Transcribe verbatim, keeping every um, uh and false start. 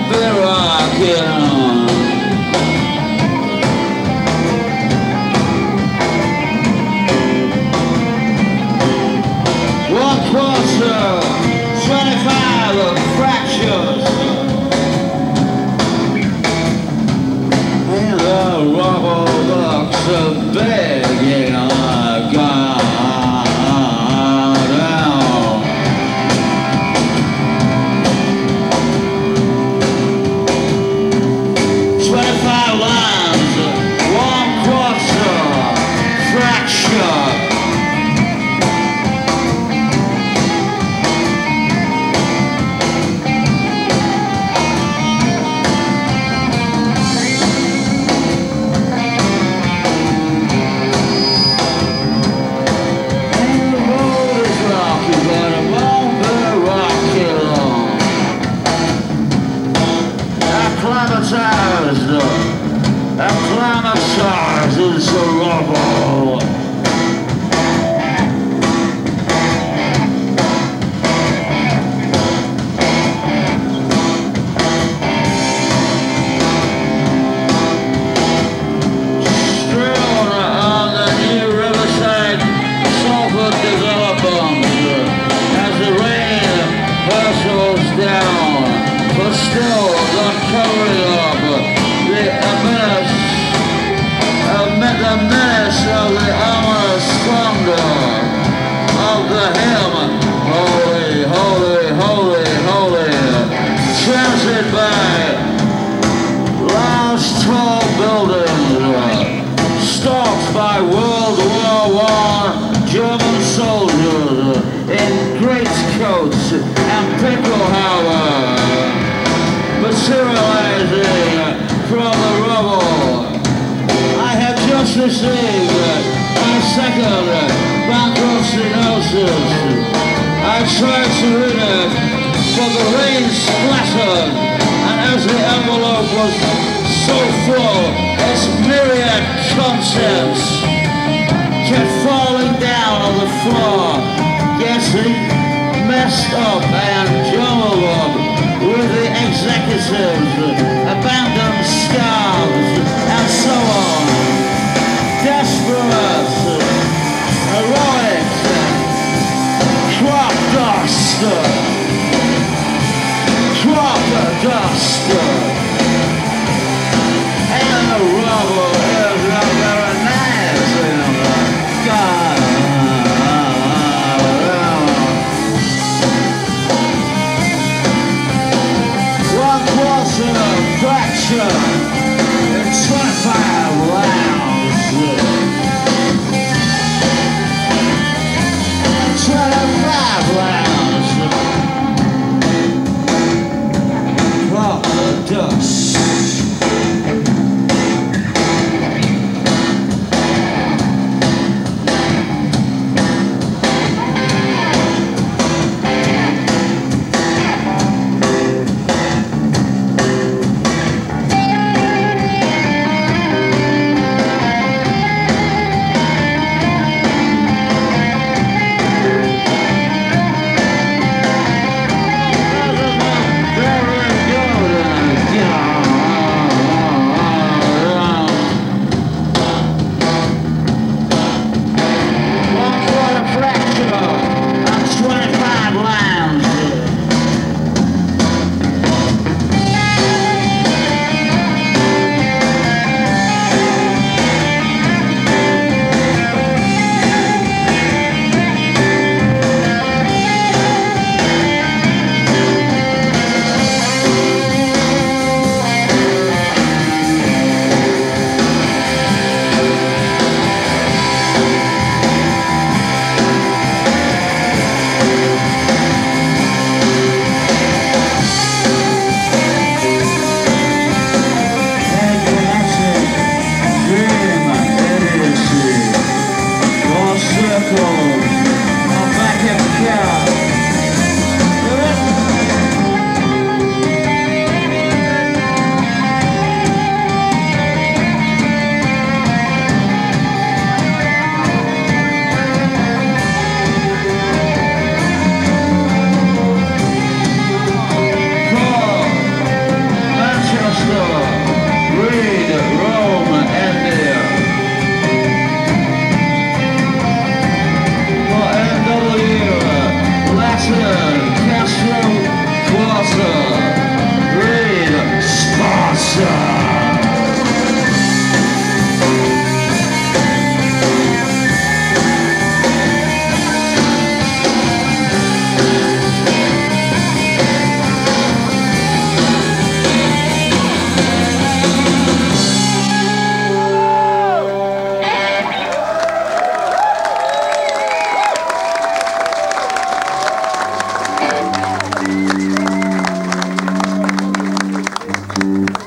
be rocking on. One quarter, twenty-five fractures. And the rubble looks a begging on God. twenty-five lines, one quarter, fracture. Acclimatized, acclimatized is the rubble. Strewn on the new riverside sulfur development as the rain hustles down, but still not covering up the menace, uh, the menace of the ominous thunder of the hymn, holy, holy, holy, holy, chanted by large tall buildings, stalked by World War One German soldiers in greatcoats and pickelhaube, materializing from the rubble. I have just received my second bankruptcy notice. I tried to read it, but the rain splattered, and as the envelope was so full, its myriad contents kept falling down on the floor, getting messed up and jumbled up with the executives, abandoned scabs, and so on. Desperate, heroic, crop dust, crop dust, and the rubble is not very nice in the God. Fracture in twenty-five rounds. twenty-five rounds. Proper dust. Thank you.